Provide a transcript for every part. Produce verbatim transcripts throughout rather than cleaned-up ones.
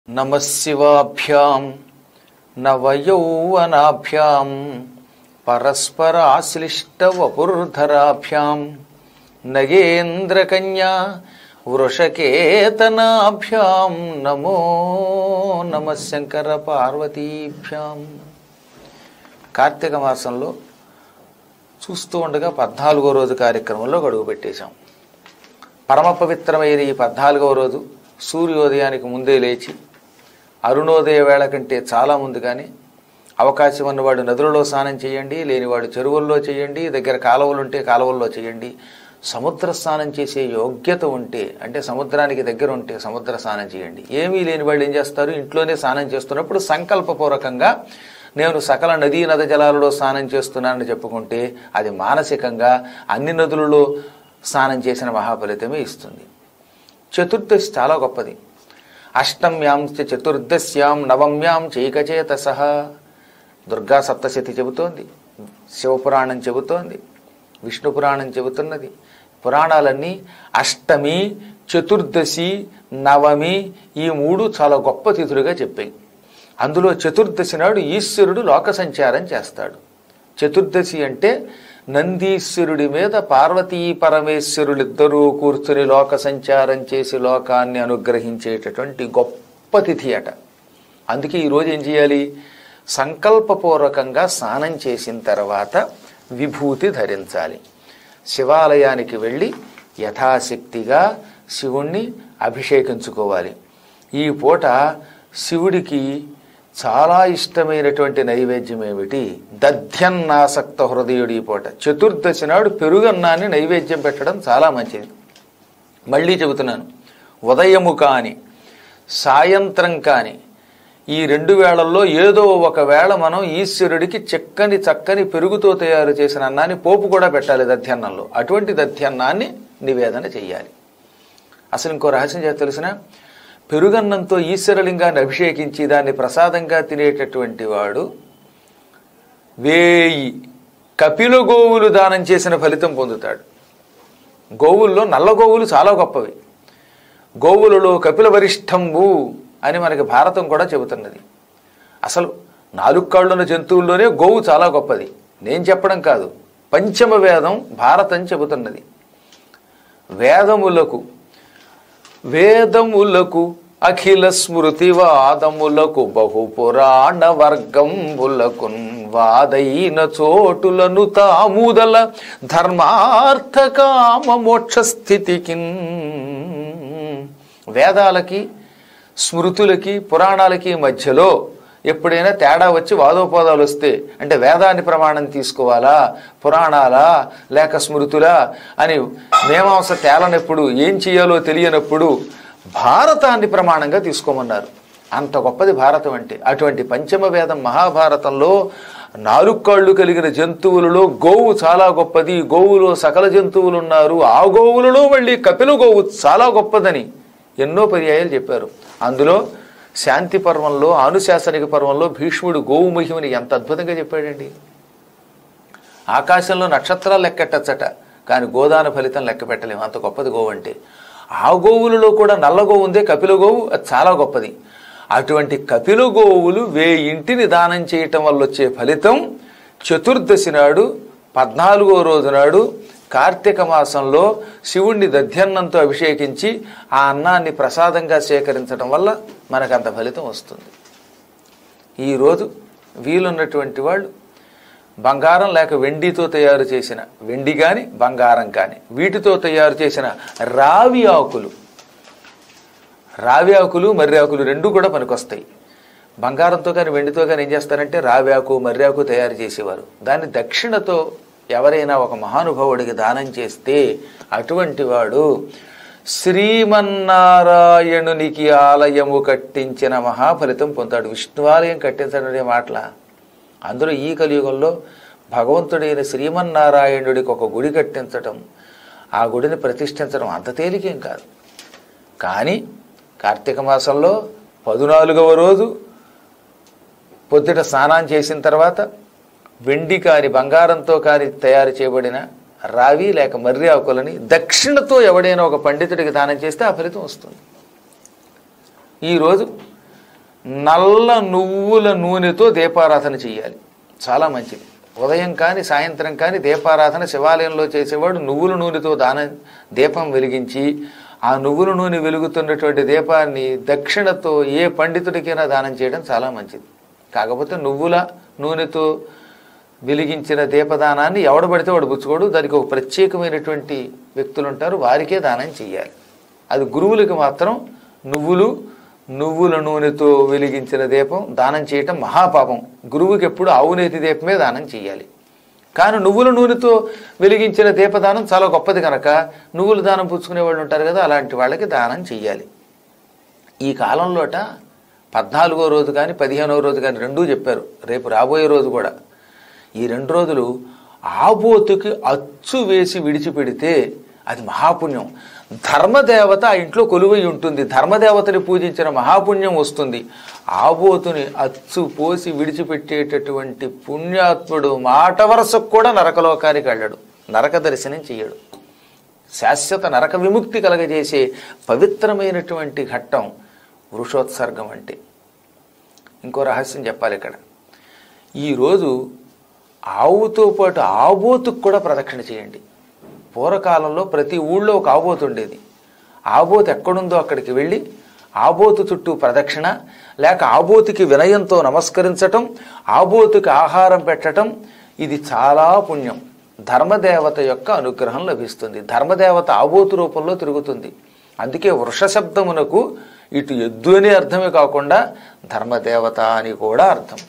నమః శివాభ్యాం నవయౌవనాభ్యాం పరస్పరాశ్లిష్టవపుర్ధరాభ్యాం నగేంద్రకన్యా వృషకేతనాభ్యాం నమో నమః శంకర పార్వతీభ్యాం. కార్తీక మాసంలో చూస్తూ ఉండగా పద్నాలుగో రోజు కార్యక్రమంలో గడువు పెట్టేశాం. పరమ పవిత్రమైన ఈ పద్నాలుగవ రోజు సూర్యోదయానికి ముందే లేచి అరుణోదయ వేళ కంటే చాలా ముందుగానే అవకాశం ఉన్నవాడు నదులలో స్నానం చేయండి, లేనివాడు చెరువుల్లో చేయండి, దగ్గర కాలువలు ఉంటే కాలువల్లో చేయండి. సముద్ర స్నానం చేసే యోగ్యత ఉంటే అంటే సముద్రానికి దగ్గర ఉంటే సముద్ర స్నానం చేయండి. ఏమీ లేని వాళ్ళు ఏం చేస్తారు, ఇంట్లోనే స్నానం చేస్తున్నప్పుడు సంకల్పపూర్వకంగా నేను సకల నదీ నద జలాలలో స్నానం చేస్తున్నానని చెప్పుకుంటే అది మానసికంగా అన్ని నదులలో స్నానం చేసిన మహాఫలితమే ఇస్తుంది. చతుర్దశి చాలా గొప్పది. అష్టమ్యాం చతుర్దశ్యాం నవమ్యాం చైకచేతస దుర్గా సప్తశతి చెబుతోంది, శివపురాణం చెబుతోంది, విష్ణు పురాణం చెబుతున్నది. పురాణాలన్నీ అష్టమి, చతుర్దశి, నవమి ఈ మూడు చాలా గొప్ప తిథులుగా చెప్పాయి. అందులో చతుర్దశి నాడు ఈశ్వరుడు లోక సంచారం చేస్తాడు. చతుర్దశి అంటే నందీశ్వరుడి మీద పార్వతీ పరమేశ్వరులిద్దరూ కూర్చుని లోక సంచారం చేసి లోకాన్ని అనుగ్రహించేటటువంటి గొప్ప తిథి అట. అందుకే ఈరోజు ఏం చేయాలి, సంకల్పపూర్వకంగా స్నానం చేసిన తర్వాత విభూతి ధరించాలి. శివాలయానికి వెళ్ళి యథాశక్తిగా శివుణ్ణి అభిషేకించుకోవాలి. ఈ పూట శివుడికి చాలా ఇష్టమైనటువంటి నైవేద్యం ఏమిటి, దధ్యన్నాసక్త హృదయుడి ఈ పూట చతుర్దశి నాడు పెరుగన్నాన్ని నైవేద్యం పెట్టడం చాలా మంచిది. మళ్ళీ చెబుతున్నాను, ఉదయము కాని సాయంత్రం కాని ఈ రెండు వేళల్లో ఏదో ఒక వేళ మనం ఈశ్వరుడికి చక్కని చక్కని పెరుగుతో తయారు చేసిన అన్నాన్ని పోపు కూడా పెట్టాలి దధ్యన్నంలో. అటువంటి దధ్యన్నాన్ని నివేదన చెయ్యాలి. అసలు ఇంకో రహస్యం చేత తెలిసిన, పెరుగన్నంతో ఈశ్వరలింగాన్ని అభిషేకించి దాన్ని ప్రసాదంగా తినేటటువంటి వాడు వేయి కపిల గోవులు దానం చేసిన ఫలితం పొందుతాడు. గోవుల్లో నల్ల గోవులు చాలా గొప్పవి. గోవులలో కపిల వరిష్టంబు అని మనకి భారతం కూడా చెబుతున్నది. అసలు నాలుగు కాళ్ళున్న జంతువుల్లోనే గోవు చాలా గొప్పది. నేను చెప్పడం కాదు, పంచమ వేదం భారతం చెబుతున్నది. వేదములకు వేదములకు అఖిల స్మృతివాదములకు బహుపురాణ వర్గంబులకున్ వాదైన చోటులను తాముదల ధర్మార్థ కామ మోక్ష స్థితికి. వేదాలకి స్మృతులకి పురాణాలకి మధ్యలో ఎప్పుడైనా తేడా వచ్చి వాదోపవాదాలు వస్తే, అంటే వేదాన్ని ప్రమాణం తీసుకోవాలా పురాణాలా లేక స్మృతులా అని మీమాంస తేలనప్పుడు, ఏం చేయాలో తెలియనప్పుడు భారతాన్ని ప్రమాణంగా తీసుకోమన్నారు. అంత గొప్పది భారతం అంటే. అటువంటి పంచమ వేదం మహాభారతంలో నాలుగు కాళ్ళు కలిగిన జంతువులలో గోవు చాలా గొప్పది, గోవులో సకల జంతువులు ఉన్నారు, ఆ గోవులలో మళ్ళీ కపిల గోవు చాలా గొప్పదని ఎన్నో పర్యాయాలు చెప్పారు. అందులో శాంతి పర్వంలో ఆనుశాసనిక పర్వంలో భీష్ముడు గోవు మహిమని ఎంత అద్భుతంగా చెప్పాడండి. ఆకాశంలో నక్షత్రాలు లెక్కెట్టచ్చట, కానీ గోదాన ఫలితం లెక్క పెట్టలేము, అంత గొప్పది గోవు అంటే. ఆ గోవులలో కూడా నల్ల గోవు ఉందే కపిల గోవు, అది చాలా గొప్పది. అటువంటి కపిల గోవులు వేయింటిని దానం చేయటం వల్ల వచ్చే ఫలితం చతుర్దశి నాడు పద్నాలుగో రోజు నాడు కార్తీక మాసంలో శివుణ్ణి దధ్యన్నంతో అభిషేకించి ఆ అన్నాన్ని ప్రసాదంగా సేకరించడం వల్ల మనకు అంత ఫలితం వస్తుంది. ఈరోజు వీలున్నటువంటి వాళ్ళు బంగారం లేక వెండితో తయారు చేసిన వెండి కానీ బంగారం కానీ వీటితో తయారు చేసిన రావి ఆకులు రావి ఆకులు మర్రి ఆకులు రెండు కూడా పనికొస్తాయి. బంగారంతో కానీ వెండితో కానీ ఏం చేస్తారంటే రావి ఆకు మర్రి ఆకు తయారు చేసేవారు. దాన్ని దక్షిణతో ఎవరైనా ఒక మహానుభావుడికి దానం చేస్తే అటువంటి వాడు శ్రీమన్నారాయణునికి ఆలయము కట్టించిన మహాఫలితం పొందాడు. విష్ణువాలయం కట్టించడం అనే మాటల. అందులో ఈ కలియుగంలో భగవంతుడైన శ్రీమన్నారాయణుడికి ఒక గుడి కట్టించటం, ఆ గుడిని ప్రతిష్ఠించడం అంత తేలికేం కాదు. కానీ కార్తీక మాసంలో పద్నాలుగవ రోజు పొద్దుట స్నానం చేసిన తర్వాత వెండి కాని బంగారంతో కాని తయారు చేయబడిన రావి లేక మర్రి ఆకులని దక్షిణతో ఎవడైనా ఒక పండితుడికి దానం చేస్తే ఆ ఫలితం వస్తుంది. ఈరోజు నల్ల నువ్వుల నూనెతో దీపారాధన చేయాలి. చాలా మంచిది. ఉదయం కానీ సాయంత్రం కానీ దీపారాధన శివాలయంలో చేసేవాడు నువ్వుల నూనెతో దాన దీపం వెలిగించి ఆ నువ్వుల నూనె వెలుగుతున్నటువంటి దీపాన్ని దక్షిణతో ఏ పండితుడికైనా దానం చేయడం చాలా మంచిది. కాకపోతే నువ్వుల నూనెతో వెలిగించిన దీపదానాన్ని ఎవడు పడితే వాడు పుచ్చుకోడు. దానికి ఒక ప్రత్యేకమైనటువంటి వ్యక్తులు ఉంటారు, వారికే దానం చేయాలి. అది గురువులకు మాత్రం నువ్వులు నువ్వుల నూనెతో వెలిగించిన దీపం దానం చేయటం మహాపాపం. గురువుకి ఎప్పుడు ఆవునేతి దీపమే దానం చేయాలి. కానీ నువ్వుల నూనెతో వెలిగించిన దీపదానం చాలా గొప్పది కనుక నువ్వులు దానం పుచ్చుకునే వాళ్ళు ఉంటారు కదా, అలాంటి వాళ్ళకి దానం చెయ్యాలి. ఈ కాలంలోట పద్నాలుగో రోజు కానీ పదిహేనవ రోజు కానీ రెండూ చెప్పారు. రేపు రాబోయే రోజు కూడా ఈ రెండు రోజులు ఆబోతుకి అచ్చు వేసి విడిచిపెడితే అది మహాపుణ్యం. ధర్మదేవత ఆ ఇంట్లో కొలువై ఉంటుంది. ధర్మదేవతని పూజించిన మహాపుణ్యం వస్తుంది. ఆబోతుని అచ్చు పోసి విడిచిపెట్టేటటువంటి పుణ్యాత్ముడు మాట వరసకు కూడా నరకలోకానికి వెళ్ళడు, నరక దర్శనం చెయ్యడు. శాశ్వత నరక విముక్తి కలగజేసే పవిత్రమైనటువంటి ఘట్టం వృషోత్సర్గం అంటే. ఇంకో రహస్యం చెప్పాలి ఇక్కడ. ఈరోజు ఆవుతో పాటు ఆబోతుకు కూడా ప్రదక్షిణ చేయండి. పూర్వకాలంలో ప్రతి ఊళ్ళో ఒక ఆబోతు ఉండేది. ఆబోతు ఎక్కడుందో అక్కడికి వెళ్ళి ఆబోతు చుట్టూ ప్రదక్షిణ, లేక ఆబోతుకి వినయంతో నమస్కరించటం, ఆబోతుకి ఆహారం పెట్టడం, ఇది చాలా పుణ్యం. ధర్మదేవత యొక్క అనుగ్రహం లభిస్తుంది. ధర్మదేవత ఆబోతు రూపంలో తిరుగుతుంది. అందుకే వృష శబ్దమునకు ఇటు ఎద్దు అనే అర్థమే కాకుండా ధర్మదేవత అని కూడా అర్థం.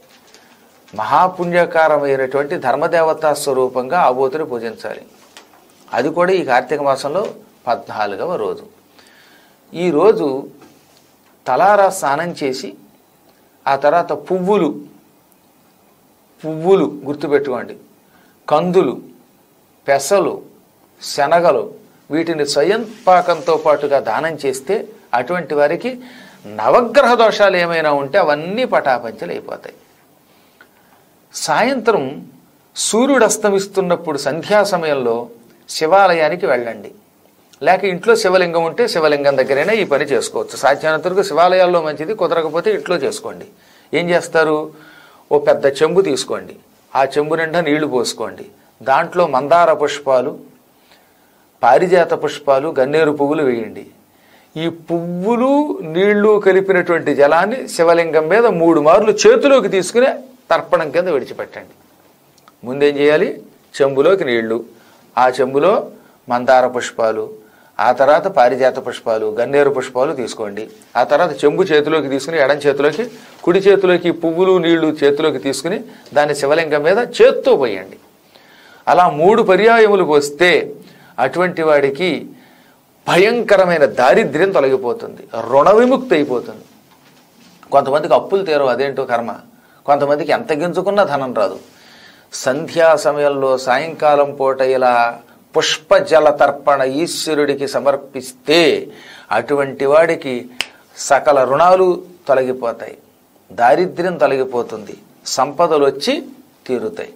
మహాపుణ్యకారమైనటువంటి ధర్మదేవతా స్వరూపంగా ఆబోతుని పూజించాలి. అది కూడా ఈ కార్తీక మాసంలో పద్నాలుగవ రోజు. ఈరోజు తలారా స్నానం చేసి ఆ తర్వాత పువ్వులు పువ్వులు గుర్తుపెట్టుకోండి, కందులు, పెసలు, శనగలు వీటిని స్వయం పాకంతో పాటుగా దానం చేస్తే అటువంటి వారికి నవగ్రహ దోషాలు ఏమైనా ఉంటే అవన్నీ పటాపంచలు అయిపోతాయి. సాయంత్రం సూర్యుడు అస్తమిస్తున్నప్పుడు సంధ్యా సమయంలో శివాలయానికి వెళ్ళండి. లేక ఇంట్లో శివలింగం ఉంటే శివలింగం దగ్గరైనా ఈ పని చేసుకోవచ్చు. సాధ్యమైనంత వరకు శివాలయాల్లో మంచిది, కుదరకపోతే ఇంట్లో చేసుకోండి. ఏం చేస్తారు? ఓ పెద్ద చెంబు తీసుకోండి, ఆ చెంబు నిండా నీళ్లు పోసుకోండి. దాంట్లో మందార పుష్పాలు, పారిజాత పుష్పాలు, గన్నేరు పువ్వులు వేయండి. ఈ పువ్వులు నీళ్లు కలిపినటువంటి జలాన్ని శివలింగం మీద మూడు మార్లు చేతిలోకి తీసుకుని తర్పణం కింద విడిచిపెట్టండి. ముందేం చేయాలి? చెంబులోకి నీళ్లు, ఆ చెంబులో మందార పుష్పాలు, ఆ తర్వాత పారిజాత పుష్పాలు, గన్నేరు పుష్పాలు తీసుకోండి. ఆ తర్వాత చెంబు చేతిలోకి తీసుకుని ఎడం చేతిలోకి, కుడి చేతిలోకి పువ్వులు నీళ్లు చేతిలోకి తీసుకుని దాన్ని శివలింగం మీద చేత్తో పోయండి. అలా మూడు పర్యాయములు పోస్తే అటువంటి వాడికి భయంకరమైన దారిద్ర్యం తొలగిపోతుంది, రుణ విముక్తి అయిపోతుంది. కొంతమందికి అప్పులు తీరవు, అదేంటో కర్మ. కొంతమందికి ఎంత గింజుకున్నా ధనం రాదు. సంధ్యా సమయంలో సాయంకాలం పూట ఇలా పుష్పజల తర్పణ ఈశ్వరుడికి సమర్పిస్తే అటువంటి వాడికి సకల రుణాలు తొలగిపోతాయి, దారిద్ర్యం తొలగిపోతుంది, సంపదలు వచ్చి తీరుతాయి.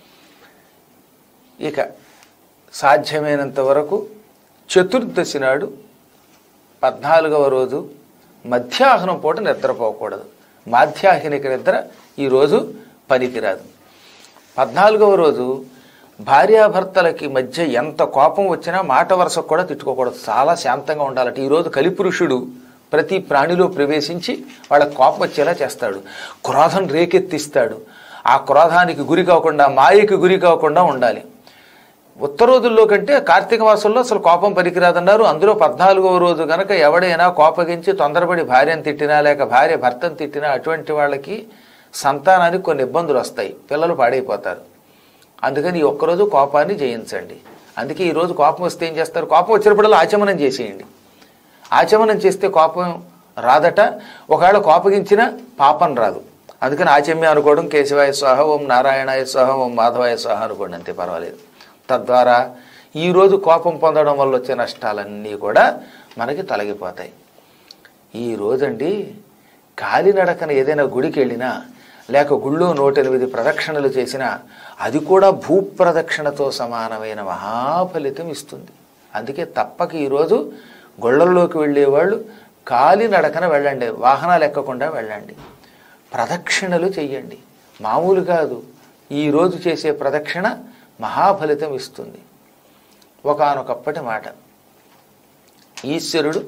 ఇక సాధ్యమైనంత వరకు చతుర్దశి నాడు పద్నాలుగవ రోజు మధ్యాహ్నం పూట నిద్రపోకూడదు. మాధ్యాహ్నిక నిద్ర ఈరోజు పనికిరాదు. పద్నాలుగవ రోజు భార్యాభర్తలకి మధ్య ఎంత కోపం వచ్చినా మాట వరుసకు కూడా తిట్టుకోకూడదు, చాలా శాంతంగా ఉండాలట. ఈరోజు కలిపురుషుడు ప్రతి ప్రాణిలో ప్రవేశించి వాళ్ళకి కోపం వచ్చేలా చేస్తాడు, క్రోధం రేకెత్తిస్తాడు. ఆ క్రోధానికి గురి కాకుండా, మాయకి గురి కాకుండా ఉండాలి. ఉత్తరోజుల్లో కంటే కార్తీక మాసంలో అసలు కోపం పనికిరాదన్నారు. అందులో పద్నాలుగవ రోజు కనుక ఎవడైనా కోపగించి తొందరపడి భార్యను తిట్టినా లేక భార్య భర్తను తిట్టినా అటువంటి వాళ్ళకి సంతానానికి కొన్ని ఇబ్బందులు వస్తాయి, పిల్లలు పాడైపోతారు. అందుకని ఈ ఒక్కరోజు కోపాన్ని జయించండి. అందుకే ఈరోజు కోపం వస్తే ఏం చేస్తారు? కోపం వచ్చినప్పుడల్లా ఆచమనం చేసేయండి. ఆచమనం చేస్తే కోపం రాదట. ఒకవేళ కోపగించినా పాపం రాదు. అందుకని ఆచమ్య అనుకోవడం, కేశవాయ స్వాహ, ఓం నారాయణాయ స్వాహ, ఓం మాధవాయ స్వాహ అనుకోండి, అంతే, పర్వాలేదు. తద్వారా ఈరోజు కోపం పొందడం వల్ల వచ్చే నష్టాలన్నీ కూడా మనకి తొలగిపోతాయి. ఈ రోజండి కాలినడకన ఏదైనా గుడికి వెళ్ళినా లేక గుళ్ళో నూట ఎనిమిది ప్రదక్షిణలు చేసినా అది కూడా భూప్రదక్షిణతో సమానమైన మహాఫలితం ఇస్తుంది. అందుకే తప్పక ఈరోజు గుళ్ళల్లోకి వెళ్ళేవాళ్ళు కాలి నడకన వెళ్ళండి, వాహనాలు ఎక్కకుండా వెళ్ళండి, ప్రదక్షిణలు చెయ్యండి. మామూలు కాదు, ఈరోజు చేసే ప్రదక్షిణ మహాఫలితం ఇస్తుంది. ఒకానొకప్పటి మాట, ఈశ్వరుడు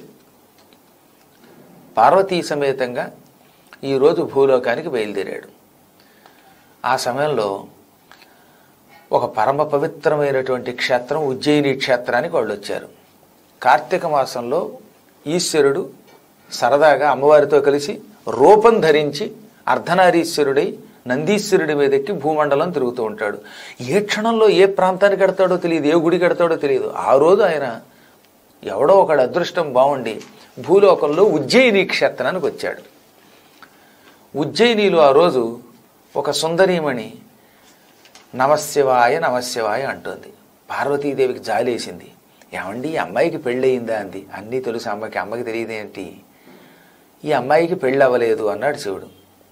పార్వతీ సమేతంగా ఈరోజు భూలోకానికి బయలుదేరాడు. ఆ సమయంలో ఒక పరమ పవిత్రమైనటువంటి క్షేత్రం ఉజ్జయిని క్షేత్రానికి వాళ్ళు వచ్చారు. కార్తీక మాసంలో ఈశ్వరుడు సరదాగా అమ్మవారితో కలిసి రూపం ధరించి అర్ధనారీశ్వరుడై నందీశ్వరుడి మీదెక్కి భూమండలం తిరుగుతూ ఉంటాడు. ఏ క్షణంలో ఏ ప్రాంతానికి కడతాడో తెలియదు, ఏ గుడి కడతాడో తెలియదు. ఆ రోజు ఆయన ఎవడో ఒకడు అదృష్టం బాగుండి భూలోకంలో ఉజ్జయిని క్షేత్రానికి వచ్చాడు. ఉజ్జయినిలో ఆ రోజు ఒక సుందరీమణి నమశివాయ నమశివాయ అంటోంది. పార్వతీదేవికి జాలేసింది. ఏమండి ఈ అమ్మాయికి పెళ్ళయిందా అంది. అన్నీ తెలుసు అమ్మకి, అమ్మకి తెలియదేంటి, ఈ అమ్మాయికి పెళ్ళి అవ్వలేదు అన్నాడు శివుడు.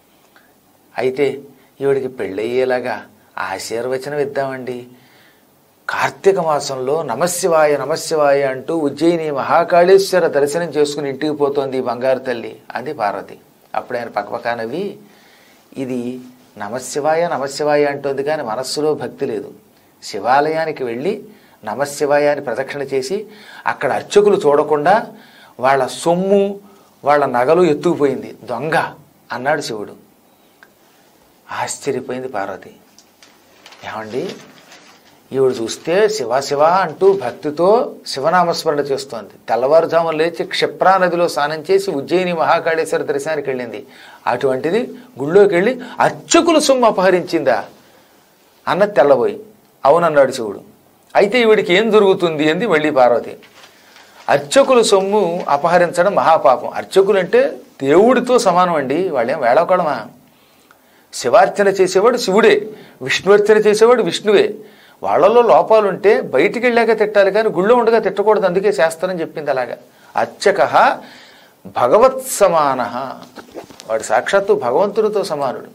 అయితే ఈవిడికి పెళ్ళయ్యేలాగా ఆశీర్వచనం ఇద్దామండి. కార్తీక మాసంలో నమశివాయ నమశివాయ అంటూ ఉజ్జయిని మహాకాళేశ్వర దర్శనం చేసుకుని ఇంటికి పోతోంది ఈ బంగారు తల్లి అంది పార్వతి. అప్పుడు ఆయన పక్కపక్కనవి, ఇది నమశివాయ నమశివాయ అంటోంది కానీ మనస్సులో భక్తి లేదు. శివాలయానికి వెళ్ళి నమశివాయ అని ప్రదక్షిణ చేసి అక్కడ అర్చకులు చూడకుండా వాళ్ళ సొమ్ము వాళ్ళ నగలు ఎత్తుకుపోయింది, దొంగ అన్నాడు శివుడు. ఆశ్చర్యపోయింది పార్వతి. ఏమండి ఈవిడు చూస్తే శివ శివ అంటూ భక్తితో శివనామస్మరణ చేస్తోంది. తెల్లవారుజామున లేచి క్షిప్రా నదిలో స్నానం చేసి ఉజ్జయిని మహాకాళేశ్వర దర్శనానికి వెళ్ళింది. అటువంటిది గుళ్ళోకి వెళ్ళి అర్చకులు సొమ్ము అపహరించిందా అన్నది తెల్లబోయి. అవునన్నాడు శివుడు. అయితే ఈవిడికి ఏం జరుగుతుంది అంది మళ్ళీ పార్వతి. అర్చకుల సొమ్ము అపహరించడం మహాపాపం. అర్చకులు అంటే దేవుడితో సమానం అండి, వాళ్ళేం వేళకోళమా. శివార్చన చేసేవాడు శివుడే, విష్ణువర్చన చేసేవాడు విష్ణువే. వాళ్ళలో లోపాలుంటే బయటికి వెళ్ళాక తిట్టాలి కానీ గుళ్ళో ఉండగా తిట్టకూడదు. అందుకే శాస్త్రం చెప్పింది అలాగా. అర్చక భగవత్ సమాన, వాడు సాక్షాత్తు భగవంతుడితో సమానుడు.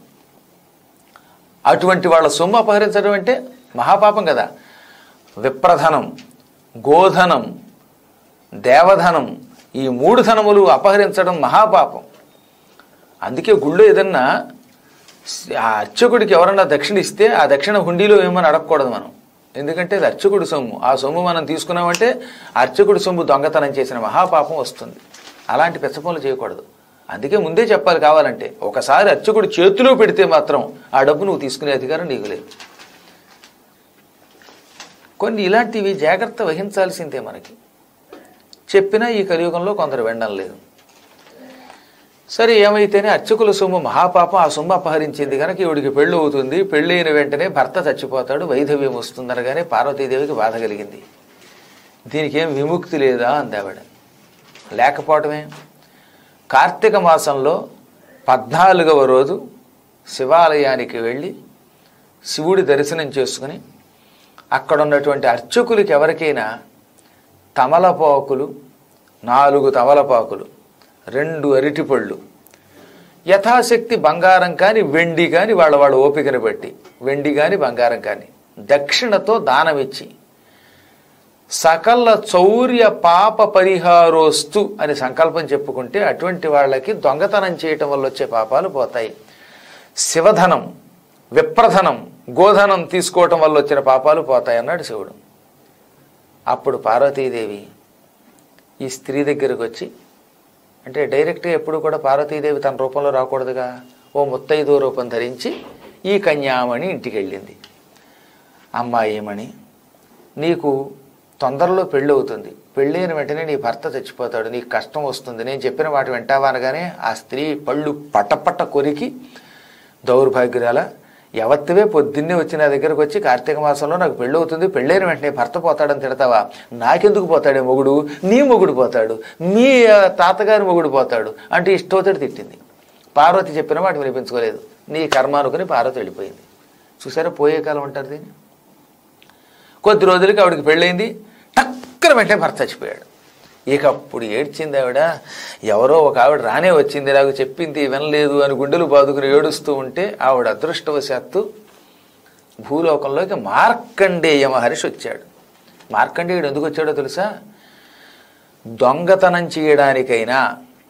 అటువంటి వాళ్ళ సొమ్ము అపహరించడం అంటే మహాపాపం కదా. విప్రధనం, గోధనం, దేవధనం, ఈ మూడు ధనములు అపహరించడం మహాపాపం. అందుకే గుళ్ళో ఏదన్నా ఆ అర్చకుడికి ఎవరన్నా దక్షిణ ఇస్తే ఆ దక్షిణ హుండీలో ఏమని అడగకూడదు మనం. ఎందుకంటే అది అర్చకుడి సొమ్ము. ఆ సొమ్ము మనం తీసుకున్నామంటే అర్చకుడి సొమ్ము దొంగతనం చేసిన మహాపాపం వస్తుంది. అలాంటి పెచ్చపనులు చేయకూడదు. అందుకే ముందే చెప్పాలి. కావాలంటే ఒకసారి అర్చకుడు చేతిలో పెడితే మాత్రం ఆ డబ్బు నువ్వు తీసుకునే అధికారం నీకు లేదు. కొన్ని ఇలాంటివి జాగ్రత్త వహించాల్సిందే. మనకి చెప్పినా ఈ కలియుగంలో కొందరు వినడం లేదు. సరే ఏమైతేనే అర్చకుల సొమ్ము మహాపాపం. ఆ సొమ్ము అపహరించింది కనుక ఈవిడికి పెళ్ళి అవుతుంది. పెళ్ళి అయిన వెంటనే భర్త చచ్చిపోతాడు, వైధవ్యం వస్తుందనగానే పార్వతీదేవికి బాధ కలిగింది. దీనికి ఏం విముక్తి లేదా అంది ఆవిడ. లేకపోవటమే. కార్తీక మాసంలో పద్నాలుగవ రోజు శివాలయానికి వెళ్ళి శివుడి దర్శనం చేసుకుని అక్కడ ఉన్నటువంటి అర్చకులకి ఎవరికైనా తమలపాకులు, నాలుగు తమలపాకులు, రెండు అరటిపళ్ళు, యథాశక్తి బంగారం కానీ వెండి కానీ వాళ్ళ వాళ్ళ ఓపికను బట్టి వెండి కానీ బంగారం కానీ దక్షిణతో దానమిచ్చి సకల చౌర్య పాప పరిహారోస్తు అని సంకల్పం చెప్పుకుంటే అటువంటి వాళ్ళకి దొంగతనం చేయటం వల్ల వచ్చే పాపాలు పోతాయి. శివధనం, విప్రధనం, గోధనం తీసుకోవటం వల్ల వచ్చిన పాపాలు పోతాయి అన్నాడు శివుడు. అప్పుడు పార్వతీదేవి ఈ స్త్రీ దగ్గరకు వచ్చి, అంటే డైరెక్ట్గా ఎప్పుడు కూడా పార్వతీదేవి తన రూపంలో రాకూడదుగా, ఓ ముత్తైదో రూపం ధరించి ఈ కన్యామణి ఇంటికి వెళ్ళింది. అమ్మాయిమణి, నీకు తొందరలో పెళ్ళి అవుతుంది. పెళ్ళైన వెంటనే నీ భర్త చచ్చిపోతాడు, నీకు కష్టం వస్తుంది, నేను చెప్పిన వాటి వింటావా అనగానే ఆ స్త్రీ పళ్ళు పట్టపట్ట కొరికి, దౌర్భాగ్యురాల, ఎవత్తివే పొద్దున్నే వచ్చి నా దగ్గరకు వచ్చి కార్తీక మాసంలో నాకు పెళ్ళి అవుతుంది, పెళ్ళైన వెంటనే భర్త పోతాడని తిడతావా? నాకెందుకు పోతాడే మొగుడు, నీ మొగుడు పోతాడు, మీ తాతగారి మొగుడు పోతాడు అంటే ఇష్టోతడి తిట్టింది. పార్వతి చెప్పిన వాటి వినిపించుకోలేదు. నీ కర్మ అనుకుని పార్వతి వెళ్ళిపోయింది. చూసారా పోయే కాలం అంటారు దీన్ని. కొద్ది రోజులకి ఆవిడకి పెళ్ళైంది. టక్కన వెంటనే భర్త చచ్చిపోయాడు. ఇక అప్పుడు ఏడ్చింది ఆవిడ. ఎవరో ఒక ఆవిడ రానే వచ్చింది, నాకు చెప్పింది వినలేదు అని గుండెలు బాదుకుని ఏడుస్తూ ఉంటే ఆవిడ అదృష్టవశాత్తు భూలోకంలోకి మార్కండేయ మహర్షి వచ్చాడు. మార్కండేయుడు ఎందుకు వచ్చాడో తెలుసా? దొంగతనం చేయడానికైనా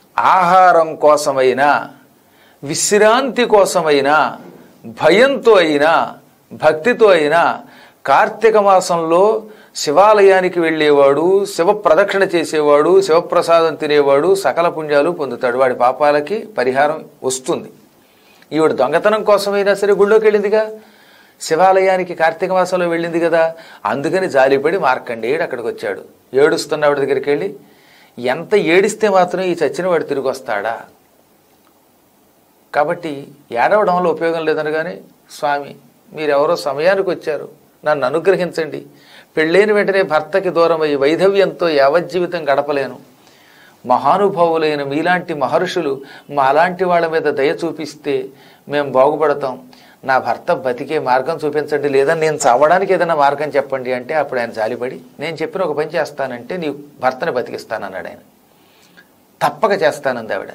ఆహారం కోసమైనా విశ్రాంతి కోసమైనా భయంతో అయినా భక్తితో అయినా కార్తీక మాసంలో శివాలయానికి వెళ్ళేవాడు, శివ ప్రదక్షిణ చేసేవాడు, శివప్రసాదం తినేవాడు సకల పుణ్యాలు పొందుతాడు. వాడి పాపాలకి పరిహారం వస్తుంది. ఈవిడ దొంగతనం కోసమైనా సరే గుళ్ళోకి వెళ్ళిందిగా, శివాలయానికి కార్తీక మాసంలో వెళ్ళింది కదా, అందుకని జాలిపడి మార్కండేయుడు అక్కడికి వచ్చాడు. ఏడుస్తున్న ఆవిడ దగ్గరికి వెళ్ళి, ఎంత ఏడిస్తే మాత్రం ఈ చచ్చిన వాడు తిరిగి వస్తాడా, కాబట్టి ఏడవడంలో ఉపయోగం లేదనగానే, స్వామి మీరెవరో సమయానికి వచ్చారు, నన్ను అనుగ్రహించండి. పెళ్ళైన వెంటనే భర్తకి దూరం అయ్యి వైధవ్యంతో యావజ్జీవితం గడపలేను. మహానుభావులైన మీలాంటి మహర్షులు మాలాంటి వాళ్ళ మీద దయ చూపిస్తే మేము బాగుపడతాం. నా భర్త బతికే మార్గం చూపించండి, లేదా నేను చావడానికి ఏదైనా మార్గం చెప్పండి అంటే అప్పుడు ఆయన జాలిపడి, నేను చెప్పిన ఒక పని చేస్తానంటే నీ భర్తని బతికిస్తానన్నాడు ఆయన. తప్పక చేస్తానంది ఆవిడ.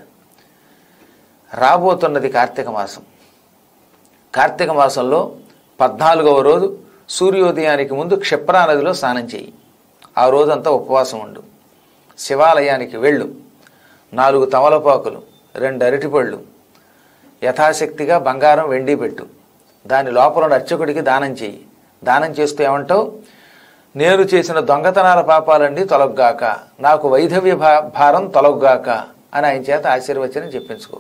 రాబోతున్నది కార్తీక మాసం. కార్తీక మాసంలో పద్నాలుగవ రోజు సూర్యోదయానికి ముందు క్షిప్రా నదిలో స్నానం చేయి. ఆ రోజంతా ఉపవాసం ఉండు. శివాలయానికి వెళ్ళు. నాలుగు తమలపాకులు, రెండు అరటిపళ్ళు, యథాశక్తిగా బంగారం వెండి పెట్టు. దాని లోపల ఉన్న అర్చకుడికి దానం చెయ్యి. దానం చేస్తూ ఏమంటావు, నేను చేసిన దొంగతనాల పాపాలన్నీ తొలగ్గాక, నాకు వైధవ్య భారం తొలగ్గాక అని ఆయన చేత ఆశీర్వచనం చెప్పించుకో.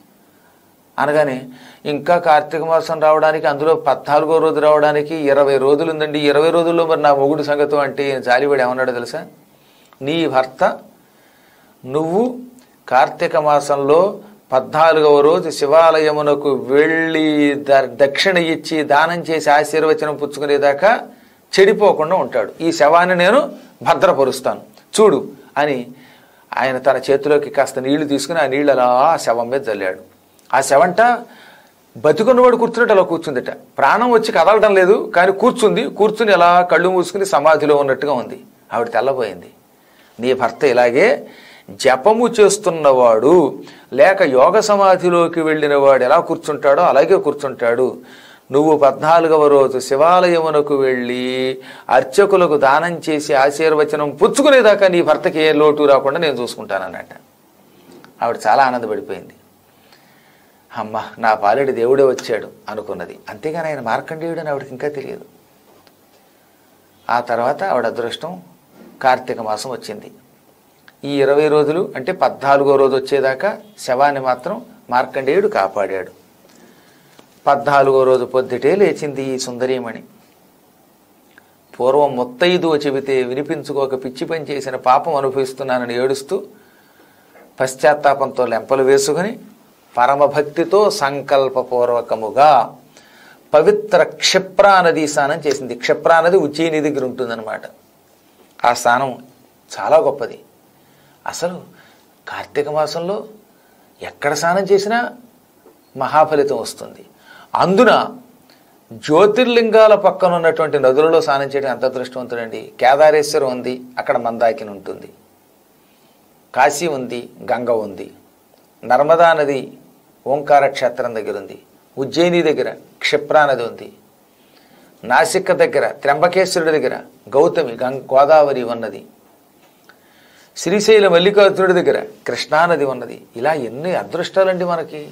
అనగానే ఇంకా కార్తీక మాసం రావడానికి, అందులో పద్నాలుగో రోజు రావడానికి ఇరవై రోజులు ఉందండి. ఇరవై రోజుల్లో మరి నా మొగుడు సంగతం అంటే జాలివాడు ఏమన్నాడో తెలుసా, నీ భర్త నువ్వు కార్తీక మాసంలో పద్నాలుగవ రోజు శివాలయమునకు వెళ్ళి దక్షిణ ఇచ్చి దానం చేసి ఆశీర్వచనం పుచ్చుకునేదాకా చెడిపోకుండా ఉంటాడు. ఈ శవాన్ని నేను భద్రపరుస్తాను చూడు అని ఆయన తన చేతిలోకి కాస్త నీళ్లు తీసుకుని ఆ నీళ్ళు అలా ఆ శవం మీద చల్లాడు. ఆ శవంట బతికున్నవాడు కూర్చున్నట్టు అలా కూర్చుందిట. ప్రాణం వచ్చి కదలడం లేదు, కానీ కూర్చుంది. కూర్చుని అలా కళ్ళు మూసుకుని సమాధిలో ఉన్నట్టుగా ఉంది. ఆవిడ తెల్లబోయింది. నీ భర్త ఇలాగే జపము చేస్తున్నవాడు లేక యోగ సమాధిలోకి వెళ్ళిన వాడు ఎలా కూర్చుంటాడో అలాగే కూర్చుంటాడు. నువ్వు పద్నాలుగవ రోజు శివాలయమునకు వెళ్ళి అర్చకులకు దానం చేసి ఆశీర్వచనం పుచ్చుకునేదాకా నీ భర్తకి ఏ లోటు రాకుండా నేను చూసుకుంటానన్నట. ఆవిడ చాలా ఆనందపడిపోయింది. అమ్మ నా పాలెడి దేవుడే వచ్చాడు అనుకున్నది. అంతేగాని ఆయన మార్కండేయుడు అని ఆవిడకి ఇంకా తెలియదు. ఆ తర్వాత ఆవిడ అదృష్టం కార్తీక మాసం వచ్చింది. ఈ ఇరవై రోజులు అంటే పద్నాలుగో రోజు వచ్చేదాకా శవాన్ని మాత్రం మార్కండేయుడు కాపాడాడు. పద్నాలుగో రోజు పొద్దుటే లేచింది ఈ సుందరీమణి. పూర్వం ముత్తైదువ చెబితే వినిపించుకోక పిచ్చి పని చేసిన పాపం అనుభవిస్తున్నానని ఏడుస్తూ పశ్చాత్తాపంతో లెంపలు వేసుకుని పరమభక్తితో సంకల్పపూర్వకముగా పవిత్ర క్షిప్రా నది స్నానం చేసింది. క్షిప్రా నది ఉజ్జయిని దగ్గర ఉంటుందన్నమాట. ఆ స్నానం చాలా గొప్పది. అసలు కార్తీక మాసంలో ఎక్కడ స్నానం చేసినా మహాఫలితం వస్తుంది. అందున జ్యోతిర్లింగాల పక్కన ఉన్నటువంటి నదులలో స్నానం చేయడం ఎంత అదృష్టవంతుడండి. కేదారేశ్వరం ఉంది, అక్కడ మందాకిని ఉంటుంది. కాశీ ఉంది, గంగ ఉంది. నర్మదా నది ఓంకార క్షేత్రం దగ్గర ఉంది. ఉజ్జయిని దగ్గర క్షిప్రా నది ఉంది. నాసిక్ దగ్గర త్ర్యంబకేశ్వరుడి దగ్గర గౌతమి గంగ గోదావరి ఉన్నది. శ్రీశైల మల్లికార్జునుడి దగ్గర కృష్ణానది ఉన్నది. ఇలా ఎన్ని అదృష్టాలండి మనకి.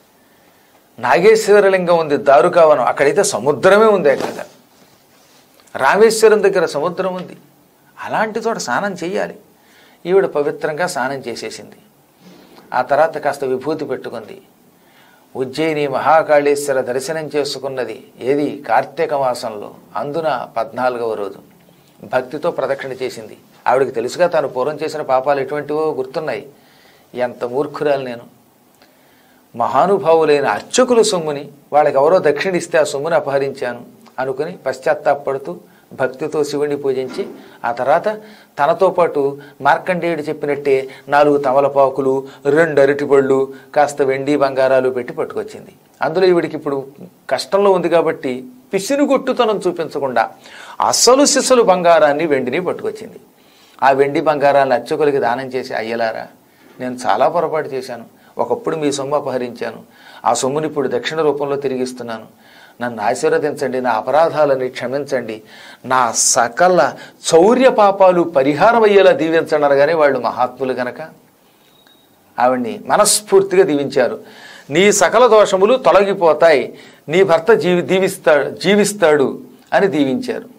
నాగేశ్వరలింగం ఉంది, దారుకావనం, అక్కడైతే సముద్రమే ఉంది. అక్కడ రామేశ్వరం దగ్గర సముద్రం ఉంది. అలాంటి చోట స్నానం చెయ్యాలి. ఈవిడ పవిత్రంగా స్నానం చేసేసింది. ఆ తర్వాత కాస్త విభూతి పెట్టుకుంది. ఉజ్జయిని మహాకాళేశ్వర దర్శనం చేసుకున్నది. ఏది కార్తీక మాసంలో, అందున పద్నాలుగవ రోజు భక్తితో ప్రదక్షిణ చేసింది. ఆవిడకి తెలుసుగా తాను పూర్వం చేసిన పాపాలు ఎటువంటివో గుర్తున్నాయి. ఎంత మూర్ఖురాలు నేను. మహానుభావులైన అర్చకుల సొమ్ముని వాళ్ళకి ఎవరో దక్షిణ ఇస్తే ఆ సొమ్ముని అపహరించాను అనుకుని పశ్చాత్తాపడుతూ భక్తితో శివుణ్ణి పూజించి ఆ తర్వాత తనతో పాటు మార్కండేయుడు చెప్పినట్టే నాలుగు తమలపాకులు, రెండు అరటిపళ్ళు, కాస్త వెండి బంగారాలు పెట్టి పట్టుకొచ్చింది. అందులో ఈవిడికి ఇప్పుడు కష్టంలో ఉంది కాబట్టి పిసిని కొట్టుతనం చూపించకుండా అసలు సిసలు బంగారాన్ని వెండిని పట్టుకొచ్చింది. ఆ వెండి బంగారాన్ని అర్చకులకి దానం చేసి, అయ్యలారా నేను చాలా పొరపాటు చేశాను, ఒకప్పుడు మీ సొమ్ము అపహరించాను, ఆ సొమ్ముని ఇప్పుడు దక్షిణ రూపంలో తిరిగిస్తున్నాను, నన్ను ఆశీర్వదించండి, నా అపరాధాలని క్షమించండి, నా సకల చౌర్య పాపాలు పరిహారం అయ్యేలా దీవించండి అనగానే వాళ్ళు మహాత్ములు గనక ఆవిడ్ని మనస్ఫూర్తిగా దీవించారు. నీ సకల దోషములు తొలగిపోతాయి, నీ భర్త జీవి దీవిస్తాడు జీవిస్తాడు అని దీవించారు.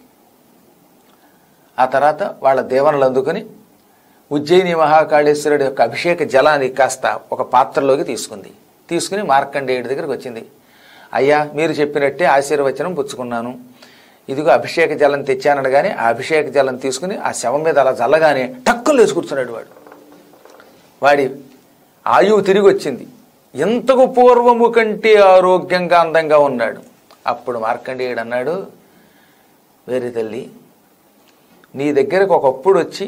ఆ తర్వాత వాళ్ళ దేవనలు అందుకుని ఉజ్జయిని మహాకాళేశ్వరుడి యొక్క అభిషేక జలాన్ని కాస్త ఒక పాత్రలోకి తీసుకుంది. తీసుకుని మార్కండేయుడి దగ్గరికి వచ్చింది. అయ్యా, మీరు చెప్పినట్టే ఆశీర్వచనం పుచ్చుకున్నాను, ఇదిగో అభిషేక జలం తెచ్చానడగానే ఆ అభిషేక జలం తీసుకుని ఆ శవం మీద అలా చల్లగానే టక్కులు లేచి కూర్చున్నాడు. వాడు వాడి ఆయువు తిరిగి వచ్చింది. ఎంతకు పూర్వము కంటే ఆరోగ్యంగా అందంగా ఉన్నాడు. అప్పుడు మార్కండేయుడు అన్నాడు, వేరే తల్లి, నీ దగ్గరకు ఒకప్పుడు వచ్చి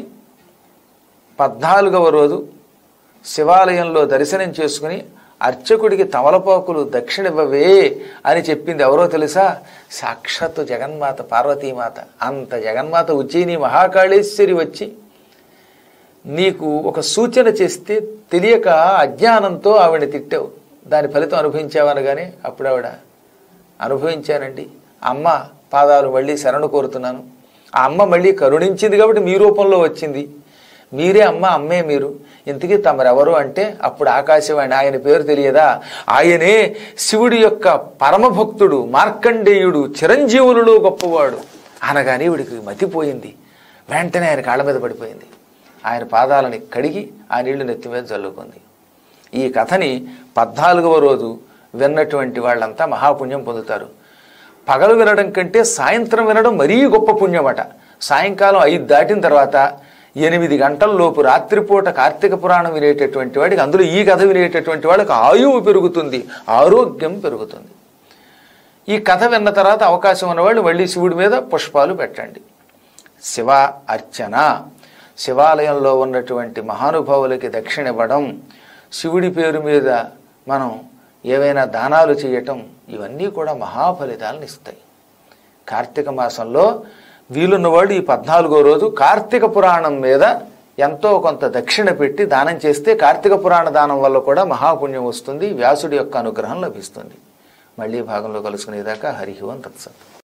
పద్నాలుగవ రోజు శివాలయంలో దర్శనం చేసుకుని అర్చకుడికి తమలపాకులు దక్షిణివ్వవే అని చెప్పింది ఎవరో తెలుసా? సాక్షాత్తు జగన్మాత పార్వతీమాత. అంత జగన్మాత ఉజ్జయిని మహాకాళేశ్వరి వచ్చి నీకు ఒక సూచన చేస్తే తెలియక అజ్ఞానంతో ఆవిడని తిట్టావు, దాని ఫలితం అనుభవించావనగానే అప్పుడు ఆవిడ అనుభవించానండి, అమ్మ పాదాలు మళ్ళీ శరణు కోరుతున్నాను. ఆ అమ్మ మళ్ళీ కరుణించింది కాబట్టి మీ రూపంలో వచ్చింది, మీరే అమ్మ, అమ్మే మీరు, ఇంతకీ తమరెవరు అంటే అప్పుడు ఆకాశవాణి, ఆయన పేరు తెలియదా? ఆయనే శివుడి యొక్క పరమభక్తుడు మార్కండేయుడు, చిరంజీవులలో గొప్పవాడు అనగానే వీడికి మతిపోయింది. వెంటనే ఆయన కాళ్ళ మీద పడిపోయింది. ఆయన పాదాలని కడిగి ఆ నీళ్లు నెత్తి మీద చల్లుకుంది. ఈ కథని పద్నాలుగవ రోజు విన్నటువంటి వాళ్ళంతా మహాపుణ్యం పొందుతారు. పగలు వినడం కంటే సాయంత్రం వినడం మరీ గొప్ప పుణ్యమట. సాయంకాలం ఐదు దాటిన తర్వాత ఎనిమిది గంటల లోపు రాత్రిపూట కార్తీక పురాణం వినేటటువంటి వాడికి, అందులో ఈ కథ వినేటటువంటి వాళ్ళకి ఆయువు పెరుగుతుంది, ఆరోగ్యం పెరుగుతుంది. ఈ కథ విన్న తర్వాత అవకాశం ఉన్నవాళ్ళు మళ్ళీ శివుడి మీద పుష్పాలు పెట్టండి. శివ అర్చన, శివాలయంలో ఉన్నటువంటి మహానుభావులకి దక్షిణ ఇవ్వడం, శివుడి పేరు మీద మనం ఏవైనా దానాలు చేయటం, ఇవన్నీ కూడా మహాఫలితాలను ఇస్తాయి. కార్తీక మాసంలో వీలున్నవాడు ఈ పద్నాలుగో రోజు కార్తీక పురాణం మీద ఎంతో కొంత దక్షిణ పెట్టి దానం చేస్తే కార్తీక పురాణ దానం వల్ల కూడా మహాపుణ్యం వస్తుంది, వ్యాసుడి యొక్క అనుగ్రహం లభిస్తుంది. మళ్ళీ భాగంలో కలుసుకునేదాకా హరి ఓం తత్సత్.